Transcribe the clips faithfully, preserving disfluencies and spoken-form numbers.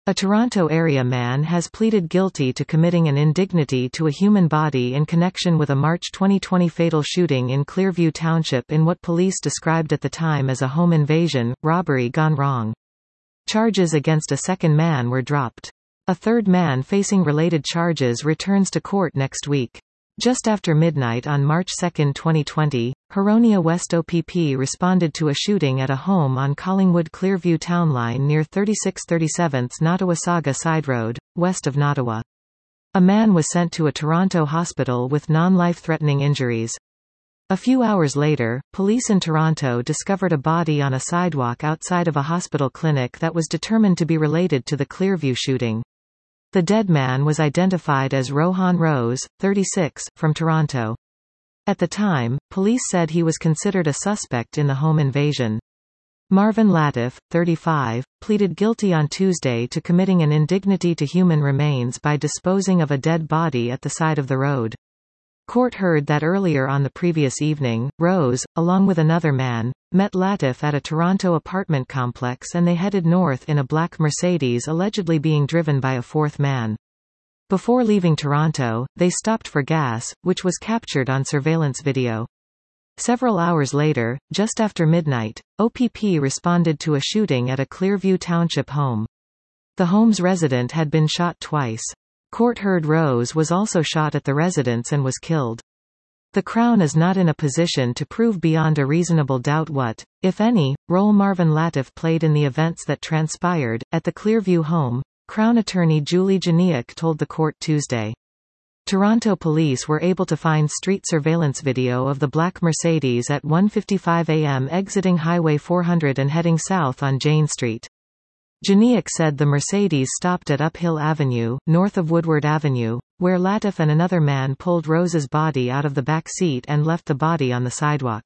A Toronto area man has pleaded guilty to committing an indignity to a human body in connection with a March twenty twenty fatal shooting in Clearview Township in what police described at the time as a home invasion, robbery gone wrong. Charges against a second man were dropped. A third man facing related charges returns to court next week. Just after midnight on March second twenty twenty, Huronia West O P P responded to a shooting at a home on Collingwood-Clearview Town Line near thirty-six thirty-seventh Nottawasaga Side Road, west of Nottawa. A man was sent to a Toronto hospital with non-life-threatening injuries. A few hours later, police in Toronto discovered a body on a sidewalk outside of a hospital clinic that was determined to be related to the Clearview shooting. The dead man was identified as Rohan Rose, thirty-six, from Toronto. At the time, police said he was considered a suspect in the home invasion. Marvin Latif, thirty-five, pleaded guilty on Tuesday to committing an indignity to human remains by disposing of a dead body at the side of the road. Court heard that earlier on the previous evening, Rose, along with another man, met Latif at a Toronto apartment complex and they headed north in a black Mercedes allegedly being driven by a fourth man. Before leaving Toronto, they stopped for gas, which was captured on surveillance video. Several hours later, just after midnight, O P P responded to a shooting at a Clearview Township home. The home's resident had been shot twice. Court heard Rose was also shot at the residence and was killed. The Crown is not in a position to prove beyond a reasonable doubt what, if any, role Marvin Latif played in the events that transpired. At the Clearview home, Crown attorney Julie Janiak told the court Tuesday. Toronto police were able to find street surveillance video of the black Mercedes at one fifty-five a m exiting Highway four hundred and heading south on Jane Street. Janiak said the Mercedes stopped at Uphill Avenue, north of Woodward Avenue, where Latif and another man pulled Rose's body out of the back seat and left the body on the sidewalk.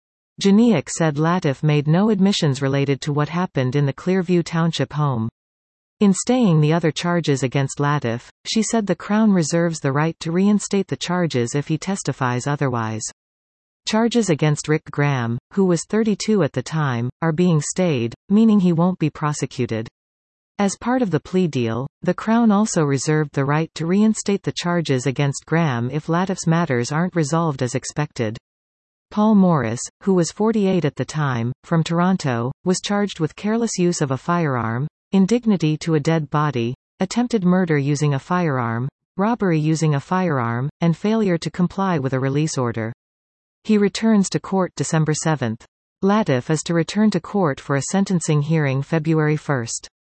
Janiak said Latif made no admissions related to what happened in the Clearview Township home. In staying the other charges against Latif, she said the Crown reserves the right to reinstate the charges if he testifies otherwise. Charges against Rick Graham, who was thirty-two at the time, are being stayed, meaning he won't be prosecuted. As part of the plea deal, the Crown also reserved the right to reinstate the charges against Graham if Latif's matters aren't resolved as expected. Paul Morris, who was forty-eight at the time, from Toronto, was charged with careless use of a firearm, indignity to a dead body, attempted murder using a firearm, robbery using a firearm, and failure to comply with a release order. He returns to court December seventh. Latif is to return to court for a sentencing hearing February first.